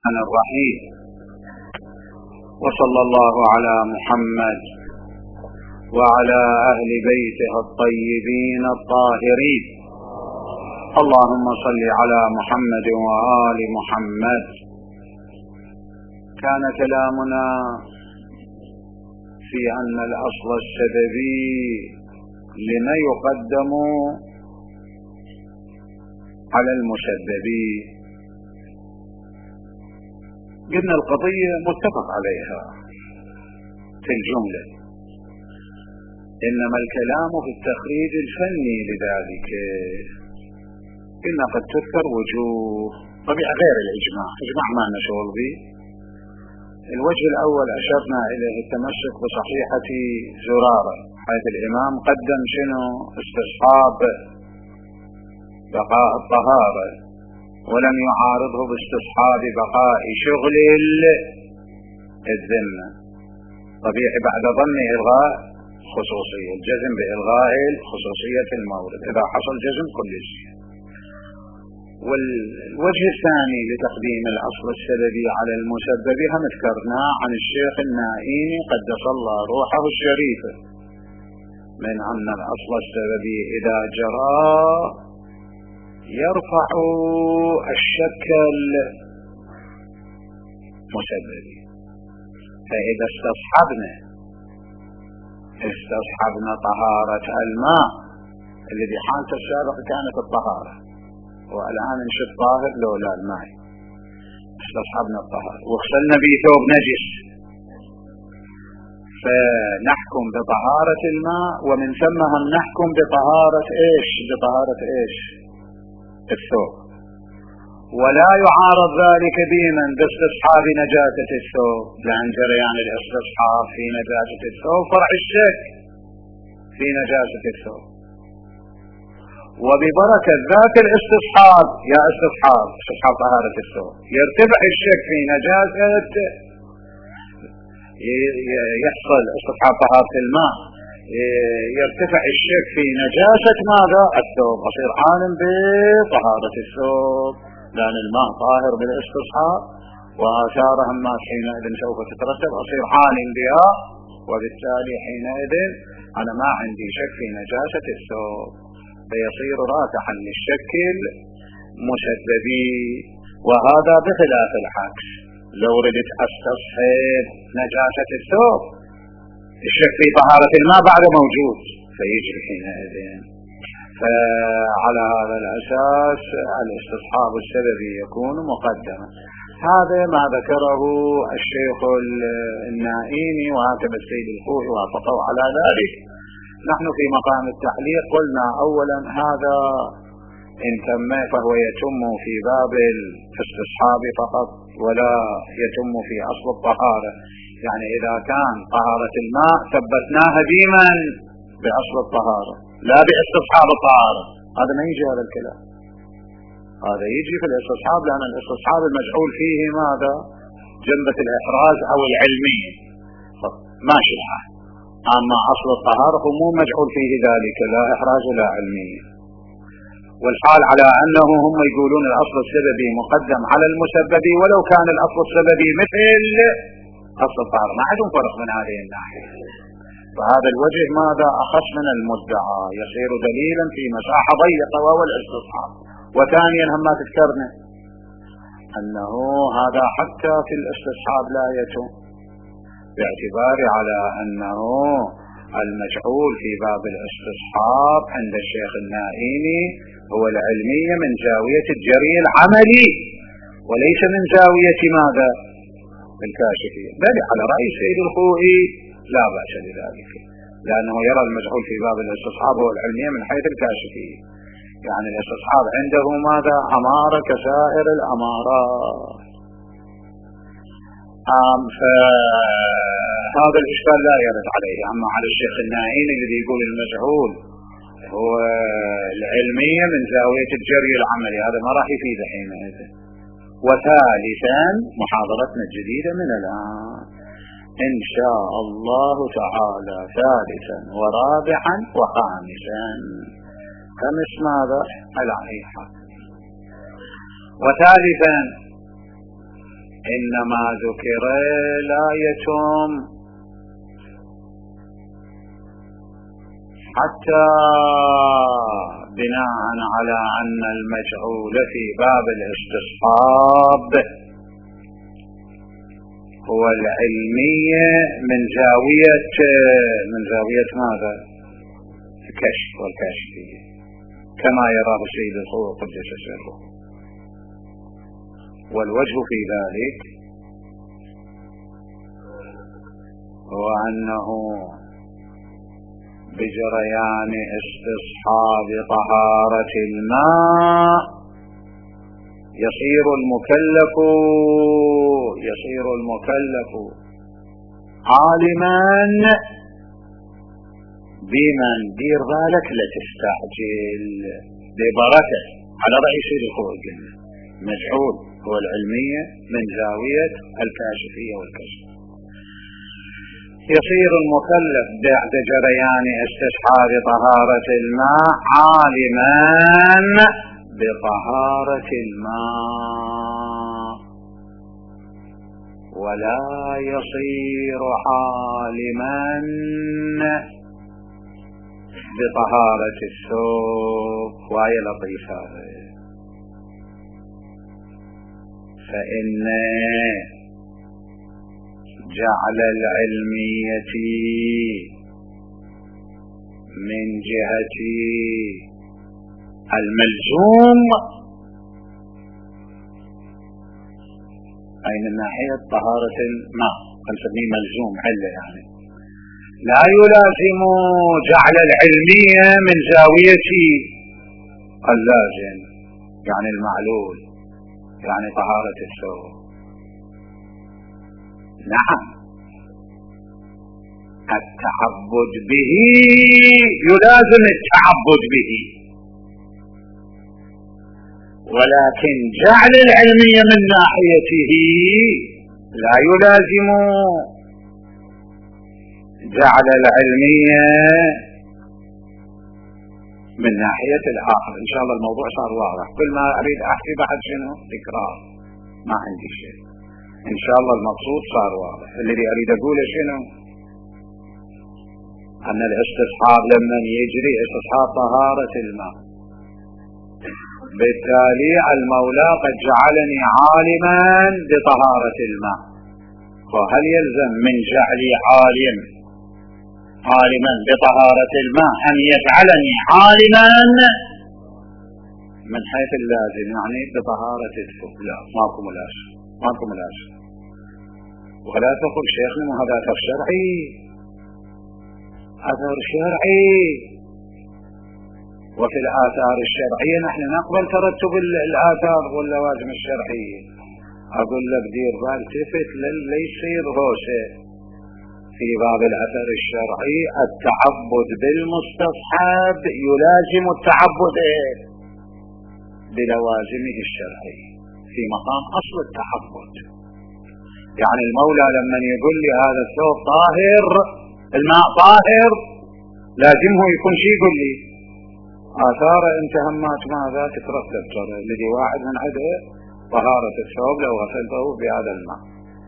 الرحمن الرحيم. وصلى الله على محمد وعلى أهل بيته الطيبين الطاهرين. اللهم صل على محمد وآل محمد. كان كلامنا في أن الأصل السببي لما يقدم على المسببي. قلنا القضية متفق عليها في الجملة، إنما الكلام في التخريج الفني لذلك. قلنا قد تذكر وجوه طبيعة غير الإجماع، إجماع ما نشغل به. الوجه الأول أشرنا إليه التمسك بصحيحة زرارة، حيث الإمام قدم شنو؟ استصحاب بقاء الطهارة، ولم يعارضه باستصحاب بقاء شغل الذمة. طبيعي بعد ظن إلغاء خصوصية، الجزم بإلغاء خصوصية المورد إذا حصل جزم كل شيء. والوجه الثاني لتقديم الأصل السببي على المسبب هم ذكرناه عن الشيخ النائيني قدس الله روحه الشريفة، من أن الأصل السببي إذا جرى يرفع الشك المسببي. فإذا استصحبنا طهارة الماء اللي بحالة السابق كانت الطهارة، والآن نشوف طاهر لولا الماء، استصحبنا الطهارة وغسلنا به ثوب نجس، فنحكم بطهارة الماء، ومن ثم هم نحكم بطهارة ايش؟ بطهارة ايش؟ الثوب. ولا يعارض ذلك بمن باستصحاب نجاسة الثوب، لأن جريان الاستصحاب في نجاسة الثوب فرع الشك في نجاسة الثوب. وببركة ذاك الاستصحاب يا استصحاب طهارة الثوب يرتفع الشك في نجاسة، يحصل استصحاب طهارة الماء، يرتفع الشك في نجاسة ماذا؟ الثوب. أصير عالم بطهارة الثوب لأن الماء طاهر بالاستصحاب، وآثاره ما حينئذ سوف تترتب، أصير عالم بها، وبالتالي حينئذ أنا ما عندي شك في نجاسة الثوب، فيصير رافعا للشك المسببي. وهذا بخلاف العكس، لو ردت استصحب نجاسة الثوب الشك في طهارة الماء بعد موجود فيجري حينئذ. فعلى هذا الأساس الاستصحاب السببي يكون مقدما. هذا ما ذكره الشيخ النائيني، وهكذا السيد الخوئي وافقوا على ذلك. نحن في مقام التحليل قلنا أولا هذا إن تم فهو يتم في باب الاستصحاب فقط، ولا يتم في أصل الطهارة. يعني إذا كان طهارة الماء ثبتناها بمن؟ بأصل الطهارة لا باستصحاب الطهارة. هذا ما يجي هذا الكلام، هذا يجي في الاستصحاب، لأن الاستصحاب المجعول فيه ماذا؟ جنبة الإحراز أو العلمية ماشي الحال. أما أصل الطهارة مو مجعول فيه ذلك، لا إحراز ولا علمية. والحال على أنه هم يقولون الأصل السببي مقدم على المسببي، ولو كان الأصل السببي مثل أصل الطهارة، ما عندهم فرق من هذه الناحية. فهذا الوجه ماذا؟ أخص من المدعى، يصير دليلا في مساحة ضيقة وهو الاستصحاب. وثانيا هم ما تذكرنا أنه هذا حتى في الاستصحاب لا يتم، باعتبار على أنه المجعول في باب الاستصحاب عند الشيخ النائيني هو العلمية من زاوية الجري العملي، وليس من زاوية ماذا؟ الكاشفية. بل على رأي السيد الخوئي لا بأس لذلك، لأنه يرى المجعول في باب الاستصحاب هو العلمية من حيث الكاشفية، يعني الاستصحاب عنده ماذا؟ أمارة كسائر الأمارات. فهذا الإشكال لا يرد عليه. أما على الشيخ النائيني الذي يقول المجعول هو العلمية من زاوية الجري العملي، هذا ما راح يفيد حينئذ. وثالثا محاضرتنا الجديدة من الآن إن شاء الله تعالى، ثالثا ورابعا وخامسا، خمس ماذا؟ العيحة. وثالثا إنما ذكر لا يتم حتى بناء على أن المجعول في باب الاستصحاب هو العلمية من زاوية ماذا؟ الكشف والكاشفية كما يراه سيد الخوة قدس سره. والوجه في ذلك هو أنه بجريان استصحاب طهارة الماء يصير المكلف عالما بمن دير بالك لا تستعجل ببركة على رأي سيد الخوة مجعول هو العلمية من زاوية الكاشفية والكشف. يصير المكلف بعد جريان استصحاب طهارة الماء عالما بطهارة الماء، ولا يصير عالما بطهارة الثوب. وهي لطيفة، فإن جعل العلمية من جهة الملزوم أي من ناحية طهارة الماء نسميه ملزوم علة، يعني لا يلازم جعل العلمية من زاوية اللازم يعني المعلول يعني طهارة الثوب. نعم التعبد به يلازم التعبد به، ولكن جعل العلمية من ناحيته لا يلازم جعل العلمية من ناحية الآخر. إن شاء الله الموضوع صار واضح. كل ما أريد أحكي بعد شنو تكرار، ما عندي شيء. إن شاء الله المقصود صار واضح. الذي أريد أقوله شنو؟ أن الاستصحاب لما يجري استصحاب طهارة الماء، بالتالي المولى قد جعلني عالما بطهارة الماء، وهل يلزم من جعلي عالما بطهارة الماء أن يجعلني عالما من حيث اللازم يعني بطهارة الثوب؟ لا، ماكو ملازم. ولا تقول شيخنا هذا أثر شرعي، وفي الآثار الشرعية نحن نقبل ترتب الآثار واللوازم الشرعية. أقول لك دير بال تفت ليصير هوشة في باب الأثر الشرعي. التعبد بالمستصحب يلازم التعبد بلوازمه الشرعية في مقام أصل التعبد. يعني المولى لما يقول لي هذا الثوب طاهر، الماء طاهر، لازمه يكون شيء يقول لي آثار انت همات ماذا تترتب ترى الذي واحد من عده طهارة الثوب لو غسلته بهذا الماء.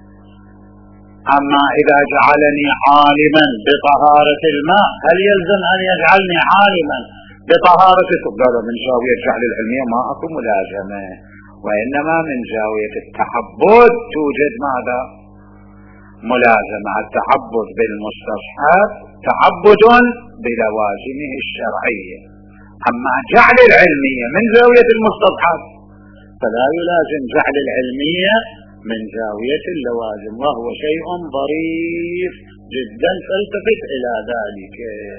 أما إذا جعلني عالما بطهارة الماء هل يلزم أن يجعلني عالما بطهارة الثوب؟ لا، من زاوية جعل العلمية ما أكون ملازمة، وإنما من زاوية التعبد توجد ماذا؟ ملازمة. التعبد بالمستصحب تعبد بلوازمه الشرعية، أما جعل العلمية من زاوية المستصحب فلا يلازم جعل العلمية من زاوية اللوازم، وهو شيء ظريف جدا فالتفت إلى ذلك.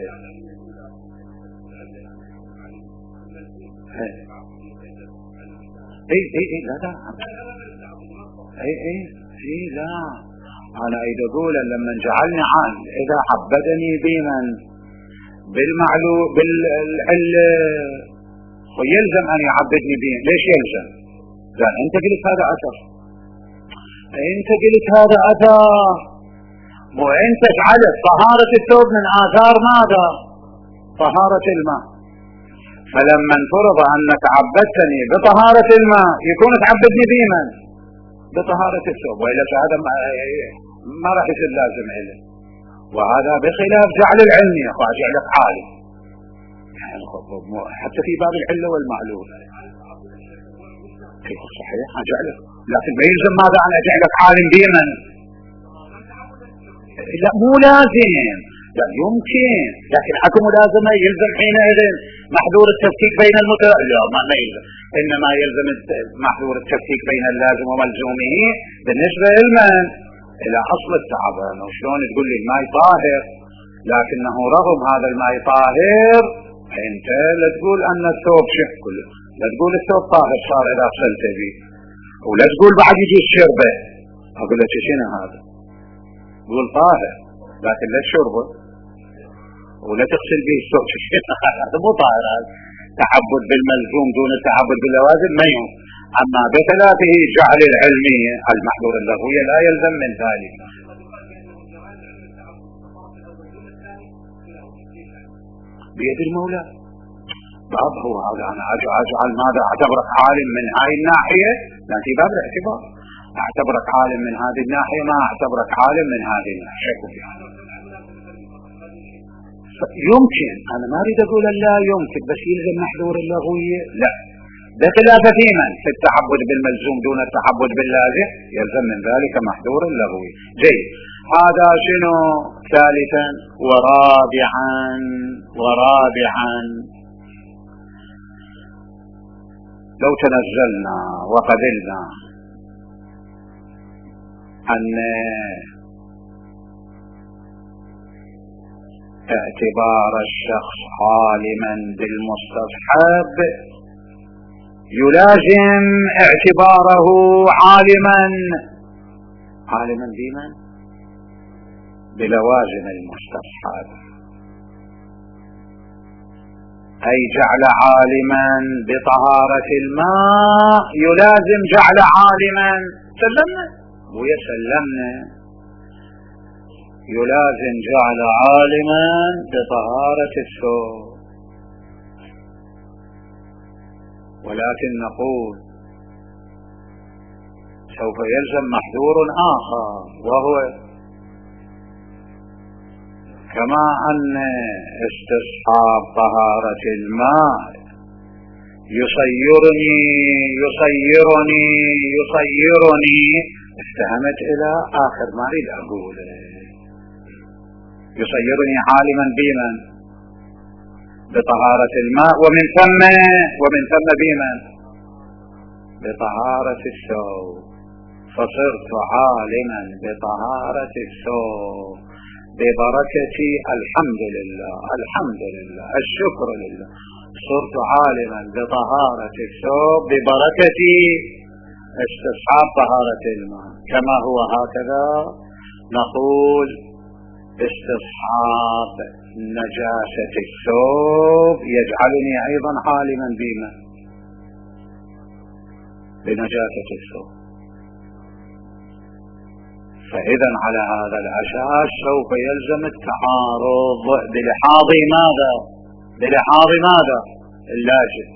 لا أنا أريد أقول لما جعلني عالم إذا عبدني بمن بالمعلوم بالعل ويلزم أن يعبدني به. ليش يلزم؟ قال أنت قلت هذا أثر، وأنت جعلت طهارة الثوب من آثار ماذا؟ طهارة الماء. فلما انفرض أنك عبدتني بطهارة الماء يكون تعبدني بمن؟ بطهارة الثوب، وإلا فهذا ما راح يصير لازم إله. وهذا بخلاف جعل العلم يا أخوة، جعلك عالم يعني حتى في باب العلة والمعلول صحيح جعلك، لكن ما يلزم ماذا أنا أجعلك عالم بمن؟ لا مو لازم، يعني يمكن، لكن حكم ملازمة يلزم حينئذ محذور التفكيك بين لا ما يلزم، إنما يلزم محذور التفكيك بين اللازم وملزومه بالنسبة لمن؟ إلى أصل التعبان. وشلون تقول لي الماء طاهر لكنه رغم هذا الماء طاهر أنت لا تقول أن الثوب شق كله، لا تقول الثوب طاهر صار إذا غسلت به، ولا تقول بعد يجي الشربة. أقول لك شنو هذا؟ تقول طاهر لكن لا تشربه ولا تغسل به الثوب هذا مو طاهر. هذا تعبد بالملزوم دون التعبد باللوازم ما يهم. أما بخلافه جعل العلمية المحظور اللغوية لا يلزم من ذلك. بيد المولى باب هو هذا. أنا أجعل ماذا أعتبرك عالم من هذه الناحية، لأن في باب الاعتبار أعتبرك عالم من هذه الناحية ما أعتبرك عالم من هذه الناحية. يمكن أنا ما أريد أقول لا يمكن، بس يلزم محظور اللغوية لا، بخلاف في من في التعبد بالملزوم دون التعبد باللازم يلزم من ذلك محظور اللغوي. جيد. هذا شنو؟ ثالثا. ورابعا لو تنزلنا وقبلنا أن اعتبار الشخص عالما بالمستصحب يلازم اعتباره عالما بمن؟ بلوازم المستصحب، أي جعل عالما بطهارة الماء يلازم جعل عالما سلمنا ويسلمنا يلازم جعل عالما بطهارة الثوب. ولكن نقول سوف يلزم محذور آخر، وهو كما أن استصحاب طهارة الماء يصيرني استهمت إلى آخر ما أريد أقول يصيرني عالما بمن؟ بطهارة الماء، ومن ثم بمن؟ بطهارة الثوب. فصرت عالما بطهارة الثوب ببركة الحمد لله الشكر لله. صرت عالما بطهارة الثوب ببركة استصحاب طهارة الماء. كما هو هكذا نقول استصحاب نجاسة الثوب يجعلني أيضا عالما بما؟ بنجاسة الثوب. فإذا على هذا الأساس سوف يلزم التعارض بلحاظ ماذا؟ اللازم،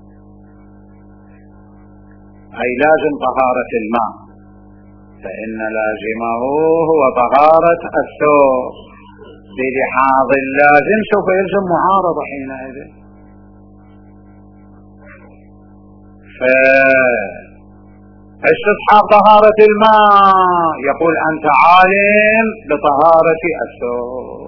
أي لازم طهارة الماء، فإن لازمه هو طهارة الثوب. بلحاظ اللازم سوف يلزم معارضة حينئذ. فاستصحاب طهارة الماء يقول أنت عالم بطهارة الثوب،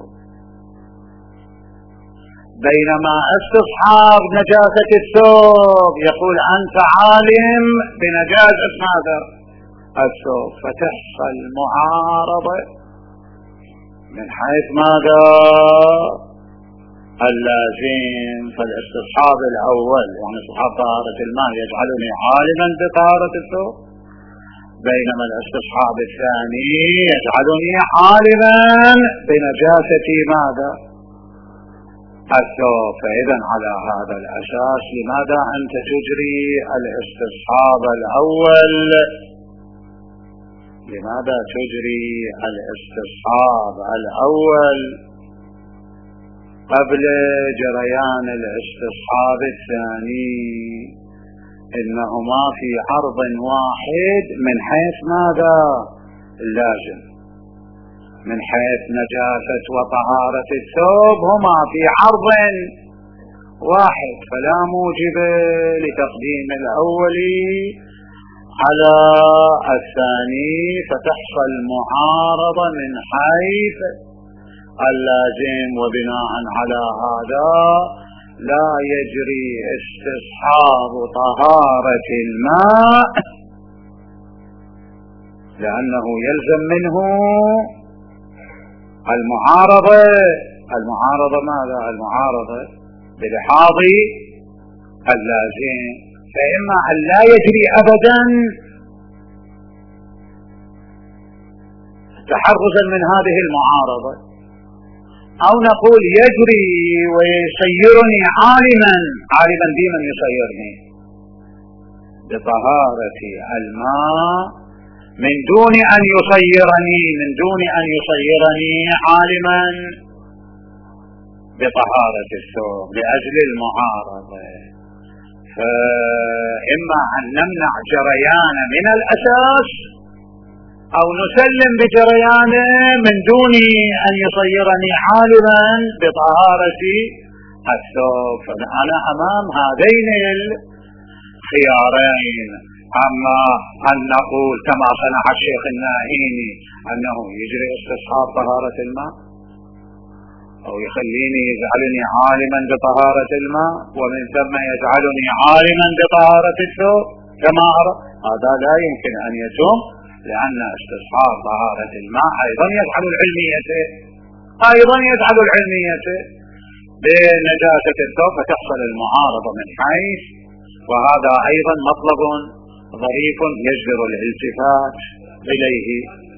بينما استصحاب نجاسة الثوب يقول أنت عالم بنجاسة ماذا؟ الثوب. فتحصل معارضة من حيث ماذا؟ اللازم. فالاستصحاب الأول يعني استصحاب طهارة الماء يجعلني عالما بطهارة الثوب، بينما الاستصحاب الثاني يجعلني عالما بنجاسة ماذا؟ الثوب. فإذا على هذا الأساس لماذا أنت تجري الاستصحاب الأول؟ لماذا تجري الاستصحاب الأول قبل جريان الاستصحاب الثاني؟ إنهما في عرض واحد من حيث ماذا؟ اللازم، من حيث نجاسة وطهارة الثوب هما في عرض واحد، فلا موجب لتقديم الأول على الثاني، فتحصل معارضة من حيث اللازم. وبناء على هذا لا يجري استصحاب طهارة الماء، لأنه يلزم منه المعارضة. المعارضة ماذا؟ المعارضة بلحاظ اللازم، فإما أن لا يجري أبدا تحرزا من هذه المعارضة، أو نقول يجري ويسيرني عالما بمن يسيرني بطهارة الماء من دون أن يصيرني عالما بطهارة الثوب لأجل المعارضة. فإما أن نمنع جريان من الأساس أو نسلم بجريانه من دون أن يصيرني عالما بطهارة الثوب. فأنا أمام هذين الخيارين. أما أن نقول كما صنع الشيخ الناهيني أنه يجري استصحاب طهارة الماء أو يجعلني عالما بطهارة الماء ومن ثم يجعلني عالما بطهارة الثوب كما أرى، هذا لا يمكن أن يتم، لأن استصحاب طهارة الماء أيضا يجعل العلمية بنجاسة الثوب، فتحصل المعارضة من حيث، وهذا أيضا مطلب ظريف يجبر الالتفات إليه.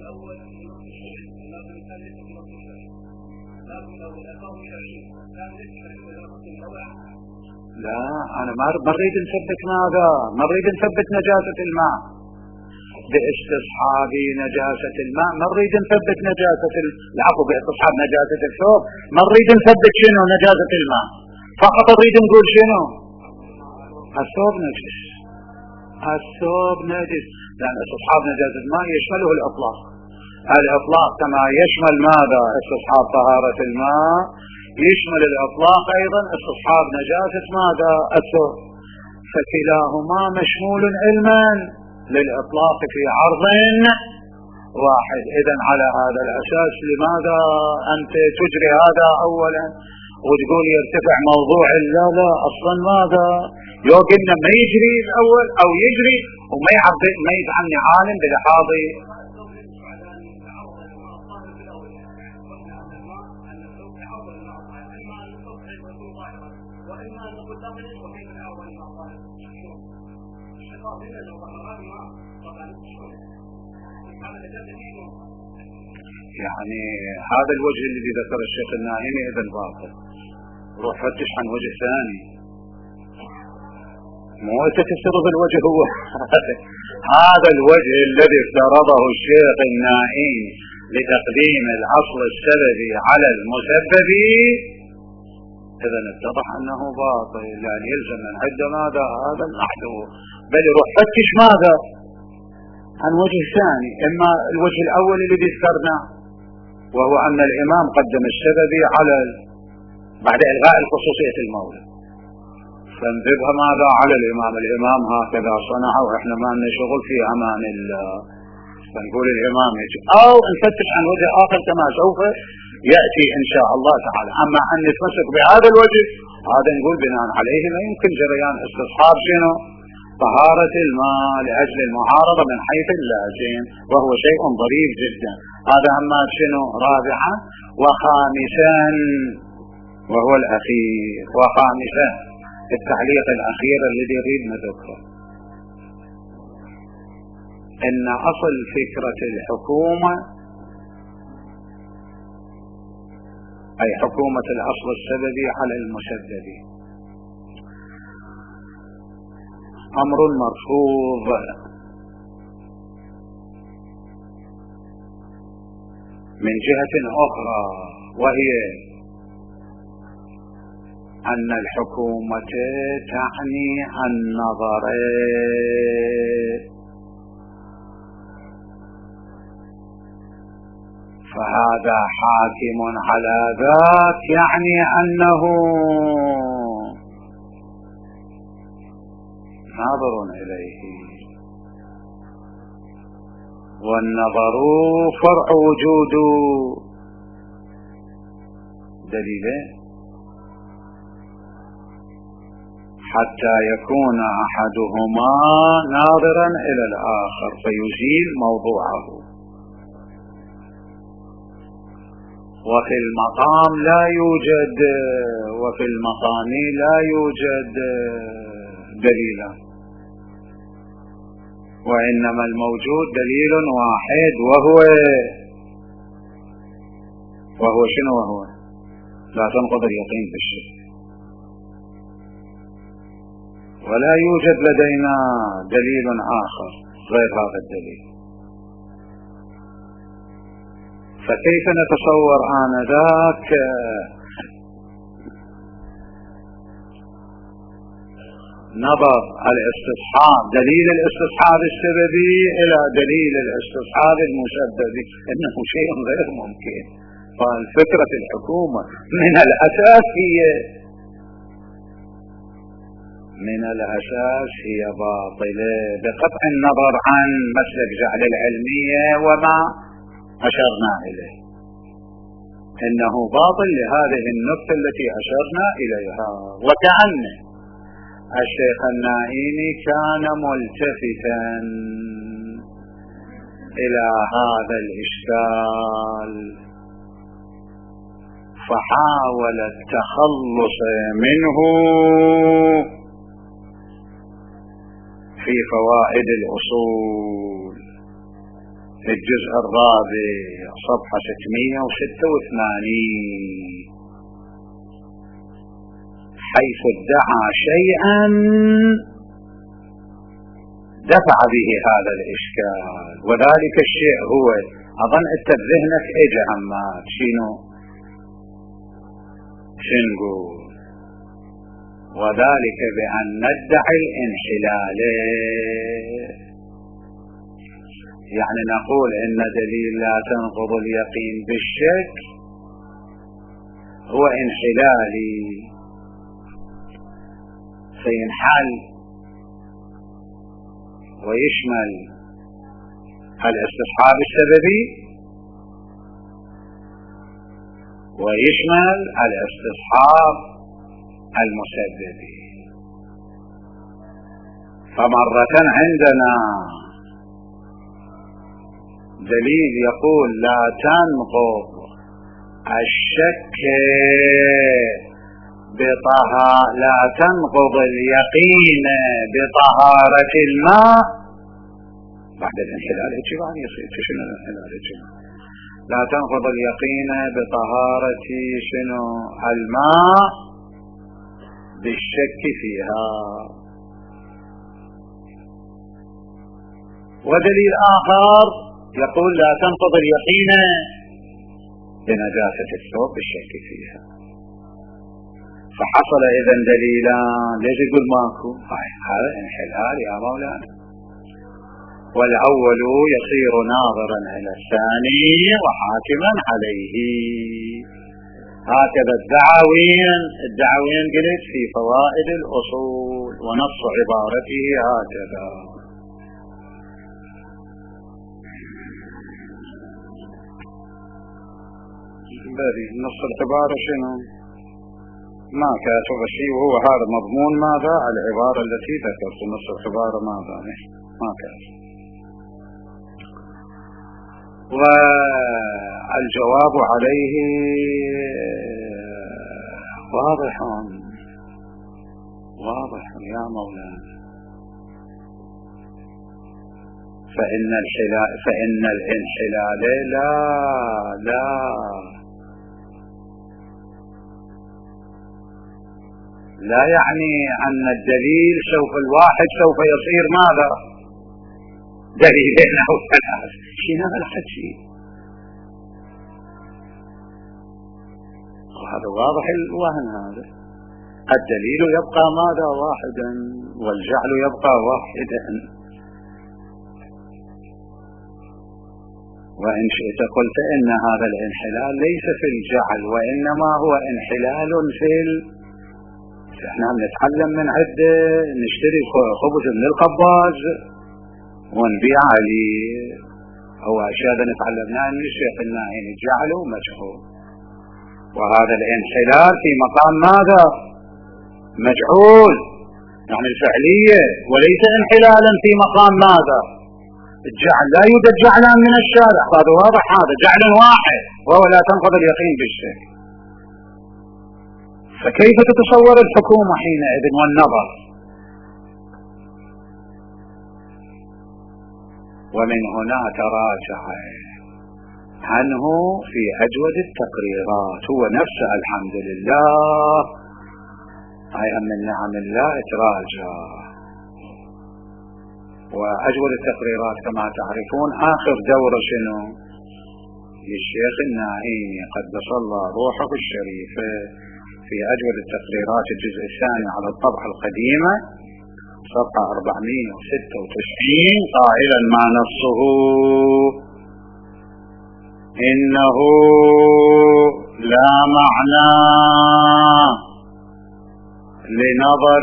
لا، أنا ما نريد نثبت ماذا؟ ما نريد نثبت نجاسة الماء باستصحاب نجاسة الماء، ما نريد نثبت باستصحاب نجاسة الثوب، ما نريد نثبت شنو؟ نجاسة الماء، فقط نريد نقول شنو؟ الثوب نجس، لأن استصحاب نجاسة الماء يشمله الإطلاق كما يشمل ماذا؟ استصحاب طهارة الماء، يشمل الإطلاق أيضا استصحاب نجاسة ماذا؟ الثوب، فكلاهما مشمول علما للإطلاق في عرض واحد. إذن على هذا الأساس لماذا أنت تجري هذا أولا وتقول يرتفع موضوع لا أصلا ماذا يوقفنا ما يجري الأول أو يجري وما يجعلني عالم بلحاظ يعني هذا الوجه الذي ذكر الشيخ الناهيني إذن باطل. روح فتش عن وجه ثاني، مو تكسره بالوجه هو هذا الوجه الذي افترضه الشيخ الناهيني لتقديم الأصل السببي على المسبب، إذن اتضح أنه باطل، لأن يلزم من عند ماذا؟ هذا المحذور. بل روح فتش ماذا؟ عن وجه ثاني، إما الوجه الأول الذي ذكرناه وهو أن الإمام قدم السببي على بعد إلغاء الخصوصية المولد، فانذبها ماذا؟ على الإمام هكذا صنع وإحنا ما لنا شغل في أمان الله، فنقول الإمام يجب، أو نفتش عن وجه آخر كما سوف يأتي إن شاء الله تعالى. أما أن نتمسك بهذا الوجه هذا نقول بناء عليه ما يمكن جريان استصحاب شنو؟ طهارة الماء لأجل المعارضة من حيث اللازم، وهو شيء ضريب جدا. هذا أما شنو؟ رابعا. وخامسا وهو الأخير، وخامسا التعليق الأخير الذي يريد نذكره، إن أصل فكرة الحكومة أي حكومة الأصل السببي على المسبب أمر مرفوض، من جهة أخرى وهي أن الحكومة تعني النظر، فهذا حاكم على ذاك يعني أنه ناظر إليه، والنظر فرع وجود دليله حتى يكون أحدهما ناظرا إلى الآخر فيزيل موضوعه. وفي المقام لا يوجد، وفي المقام لا يوجد دليلا، وإنما الموجود دليل واحد وهو شنو؟ وهو لا تنقض اليقين بالشك، ولا يوجد لدينا دليل آخر غير هذا الدليل. فكيف نتصور آنذاك نظر الاستصحاب دليل الاستصحاب السببي إلى دليل الاستصحاب المسببي؟ إنه شيء غير ممكن. فالفكرة الحكومة من الأساس هي باطلة بقطع النظر عن مسلك جعل العلمية وما أشرنا إليه، إنه باطل لهذه النقطة التي أشرنا إليها. وكأن الشيخ النائمي كان ملتفتا إلى هذا الإشكال فحاول التخلص منه في فوائد الأصول في الجزء الرابع صفحة 686، حيث ادعى شيئا دفع به هذا الإشكال. وذلك الشيء هو أظن أنت بذهنك إجا عمات شنو نقول؟ وذلك بأن ندعي الانحلال، يعني نقول إن دليل لا تنقض اليقين بالشك هو انحلالي، فينحل ويشمل الاستصحاب السببي ويشمل الاستصحاب المسببي. فمرة عندنا دليل يقول لا تنقض الشك لا تنقض اليقين بطهارة الماء بعد الانحلال. بعد يصير شنو الانحلال؟ لا تنقض اليقين بطهارة شنو؟ الماء بالشك فيها. ودليل آخر يقول لا تنقض اليقين بنجاسة الثوب بالشك فيها. فحصل إذن دليلان. ليش يقول ماكو؟ هذا انحلال يا مولانا. والأول يصير ناظرا إلى الثاني وحاكما عليه. هكذا الدعوين قلت في فوائد الأصول، ونص عبارته هكذا. نص العبارة شنو؟ ما كاتب شيء، وهو هذا مضمون ماذا؟ العبارة التي ذكرت. نص العبارة ماذا؟ ما كاتب. والجواب عليه واضح يا مولانا. فإن الانحلال لا يعني أن الدليل الواحد سوف يصير ماذا؟ دليلين أو ثلاث. شنو هالحكي؟ وهذا واضح الوهن هذا. الدليل يبقى ماذا؟ واحدا، والجعل يبقى واحدا. وإن شئت قلت إن هذا الانحلال ليس في الجعل، وإنما هو انحلال في احنا نتعلم من عدة، نشتري خبز من القباز ونبيع عليه، هو أشياء نتعلمناها من الشيخ الناعيني، الجعل مجهول، وهذا الانحلال في مقام ماذا؟ مجعول، يعني الفعلية، وليس انحلالا في مقام ماذا؟ الجعل. لا يوجد جعلا من الشارع، هذا واضح، هذا جعل واحد وهو لا تنقض اليقين بالشك. فكيف تتصور الحكومة حينئذ والنظر؟ ومن هنا تراجع عنه في أجود التقريرات، هو نفسه الحمد لله، هاي من نعم الله تراجع. وأجود التقريرات كما تعرفون آخر دورة شنو؟ للشيخ الناعيني قدس الله روحه الشريفة، في أجود التقريرات الجزء الثاني على الطبعة القديمة صفحة 496 قائلا ما نصه إنه لا معنى لنظر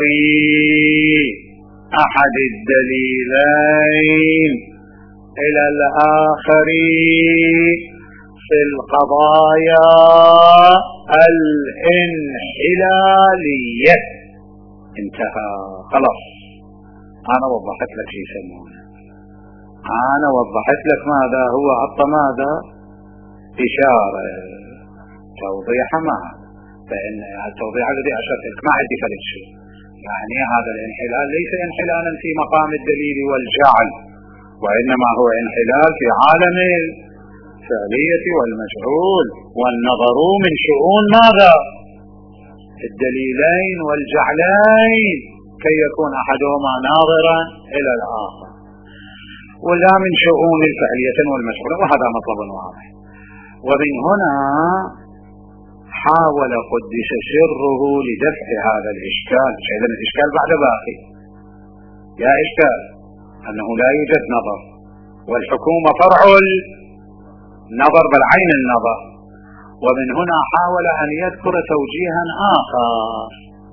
أحد الدليلين إلى الآخر في القضايا الانحلالية. انتهى، خلاص، أنا وضحت لك شيء يسمونه، أنا وضحت لك ماذا هو، عطى ماذا؟ إشارة، توضيح معه، فإن التوضيح الذي أشرت لك ما عندي فرق شيء، يعني هذا الانحلال ليس انحلالا في مقام الدليل والجعل، وإنما هو انحلال في عالم الفعلية والمجهول، والنظر من شؤون ماذا؟ الدليلين والجعلين، كي يكون أحدهما ناظرا إلى الآخر، ولا من شؤون الفعلية والمجهول، وهذا مطلب واضح. ومن هنا حاول قدس سره لدفع هذا الإشكال، إذن الإشكال بعد باقي، يا إشكال أنه لا يوجد نظر، والحكومة فرع النظر بل عين النظر. ومن هنا حاول أن يذكر توجيها آخر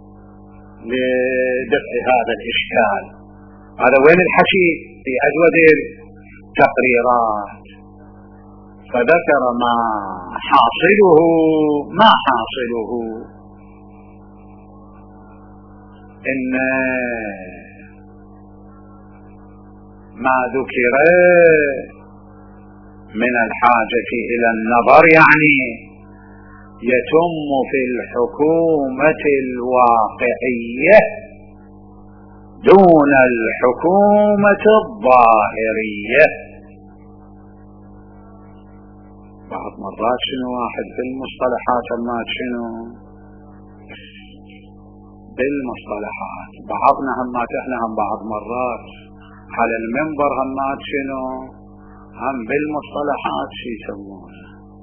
لدفع هذا الإشكال. هذا وين الحكي؟ في أجود التقريرات، فذكر ما حاصله إن ما ذكر من الحاجة إلى النظر يعني يتم في الحكومة الواقعية دون الحكومة الظاهرية. بعض مرات شنو واحد بالمصطلحات، ما شنو بالمصطلحات، بعضنا همات احنا هم بعض مرات على المنبر همات شنو هم بالمصطلحات شي يسمونه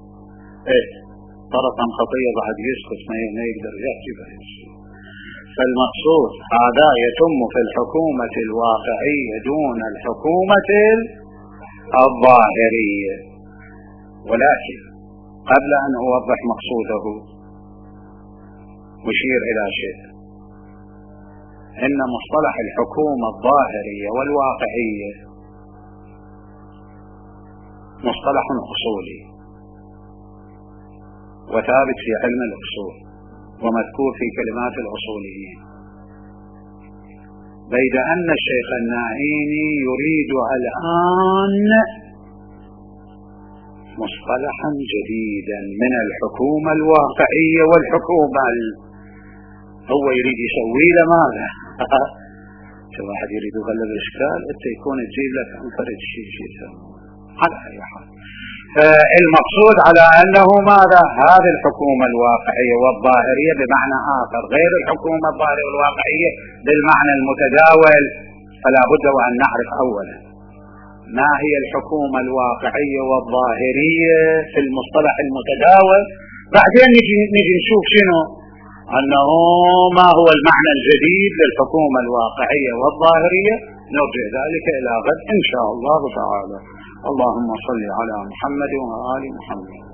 طرفا خطية بعد يسكت ما يقدر يحكي بهالشيء. فالمقصود هذا يتم في الحكومة الواقعية دون الحكومة الظاهرية. ولكن قبل أن أوضح مقصوده أشير إلى شيء، إن مصطلح الحكومة الظاهرية والواقعية مصطلح أصولي وثابت في علم الأصول ومذكور في كلمات الأصوليين، بيد أن الشيخ الناعيني يريد الآن مصطلحا جديدا من الحكومة الواقعية والحكومة هو يريد يسوي له ماذا؟ شو واحد يريد يغلب الإشكال، أنت يكون تجيب لك أنفرد شيء على أي حال. المقصود على أنه ماذا؟ هذه الحكومة الواقعية والظاهرية بمعنى آخر غير الحكومة الظاهرية والواقعية بالمعنى المتداول. فلا بد وأن نعرف أولا ما هي الحكومة الواقعية والظاهرية في المصطلح المتداول، بعدين نجي نشوف شنو أنه ما هو المعنى الجديد للحكومة الواقعية والظاهرية نرجع ذلك إلى غد إن شاء الله تعالى. اللهم صل على محمد وآل محمد.